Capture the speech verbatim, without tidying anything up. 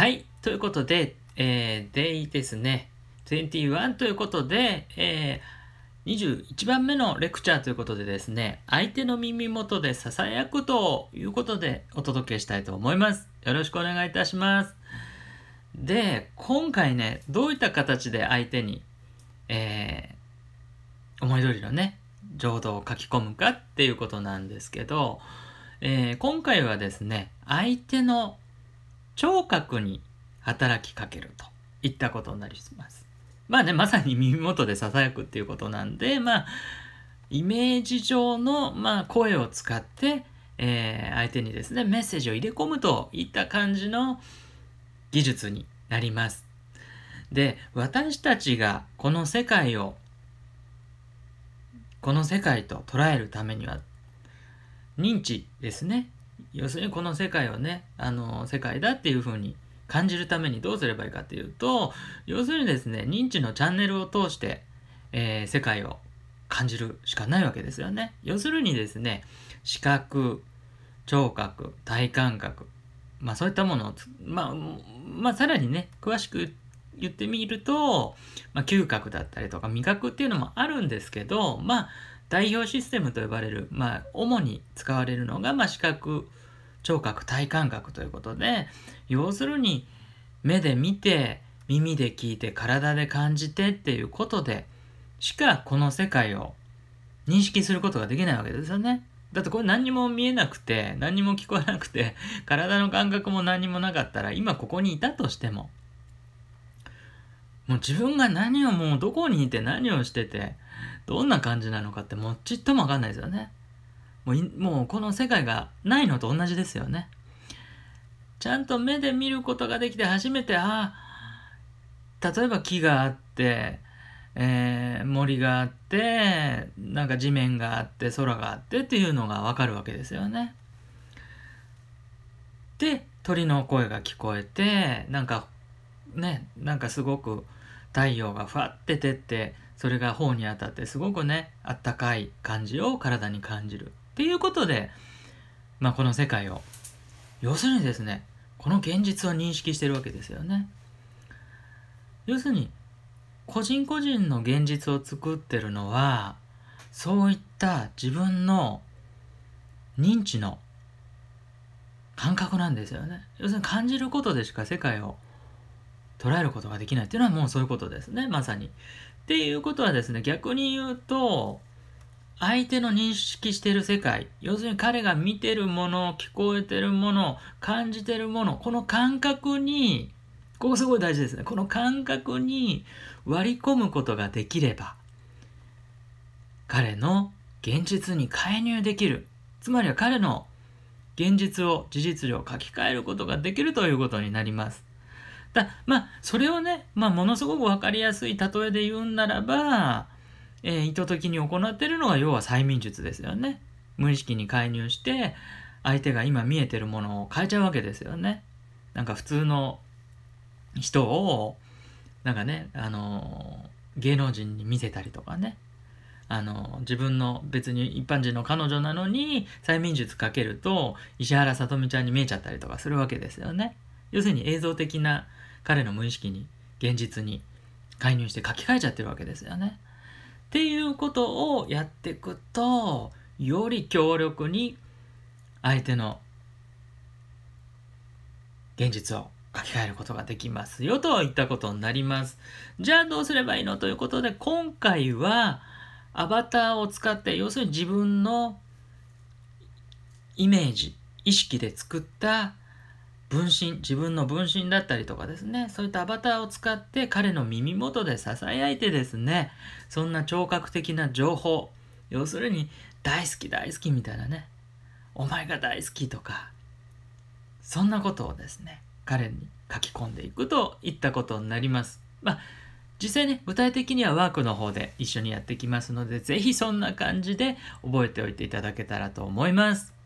はい。ということで、えー、デイですね。にじゅういちということで、えー、にじゅういちばんめのレクチャーということでですね、相手の耳元で囁くということでお届けしたいと思います。よろしくお願いいたします。で、今回ね、どういった形で相手に、えー、思い通りのね、情動を書き込むかっていうことなんですけど、えー、今回はですね、相手の聴覚に働きかけるといったことになります。まあね、まさに耳元で囁くっていうことなんで、まあ、イメージ上の、まあ、声を使って、えー、相手にですね、メッセージを入れ込むといった感じの技術になります。で、私たちがこの世界を、この世界と捉えるためには、認知ですね。要するにこの世界をね、あの、世界だっていうふうに感じるためにどうすればいいかっていうと、要するにですね、認知のチャンネルを通して、えー、世界を感じるしかないわけですよね。要するにですね、視覚、聴覚、体感覚、まあそういったものを、まあ、まあさらにね、詳しく言ってみると、まあ嗅覚だったりとか味覚っていうのもあるんですけど、まあ代表システムと呼ばれる、まあ主に使われるのが、まあ視覚、聴覚、体感覚ということで、要するに目で見て、耳で聞いて、体で感じてっていうことでしかこの世界を認識することができないわけですよね。だってこれ何にも見えなくて、何にも聞こえなくて、体の感覚も何にもなかったら、今ここにいたとしても、もう自分が何をもうどこにいて何をしてて、どんな感じなのかってもうちっともわかんないですよね。もうもうこの世界がないのと同じですよね。ちゃんと目で見ることができて初めて、ああ、例えば木があって、えー、森があって、なんか地面があって、空があってっていうのがわかるわけですよね。で、鳥の声が聞こえて、なんかね、なんかすごく太陽がふわって照って、それが頬に当たってすごくね、あったかい感じを体に感じる。っていうことで、まあこの世界を、要するにですね、この現実を認識してるわけですよね。要するに、個人個人の現実を作ってるのは、そういった自分の認知の感覚なんですよね。要するに感じることでしか世界を捉えることができないっていうのはもうそういうことですね、まさに。っていうことはですね、逆に言うと、相手の認識している世界、要するに彼が見てるもの、聞こえてるもの、感じてるもの、この感覚に、ここすごい大事ですね。この感覚に割り込むことができれば、彼の現実に介入できる。つまりは彼の現実を、事実上書き換えることができるということになります。だまあ、それをね、まあ、ものすごくわかりやすい例えで言うんならば、えー、意図的に行っているのが要は催眠術ですよね。無意識に介入して、相手が今見えてるものを変えちゃうわけですよね。なんか普通の人を、なんかね、あのー、芸能人に見せたりとかね。あの、自分の別に一般人の彼女なのに催眠術かけると石原さとみちゃんに見えちゃったりとかするわけですよね。要するに映像的な彼の無意識に現実に介入して書き換えちゃってるわけですよね。っていうことをやっていくと、より強力に相手の現実を書き換えることができますよといったことになります。じゃあどうすればいいのということで、今回はアバターを使って、要するに自分のイメージ、意識で作った分身、自分の分身だったりとかですね、そういったアバターを使って彼の耳元で囁いてですね、そんな聴覚的な情報、要するに大好き大好きみたいなね、お前が大好きとか、そんなことをですね、彼に書き込んでいくといったことになります。まあ実際ね、具体的にはワークの方で一緒にやってきますので、ぜひそんな感じで覚えておいていただけたらと思います。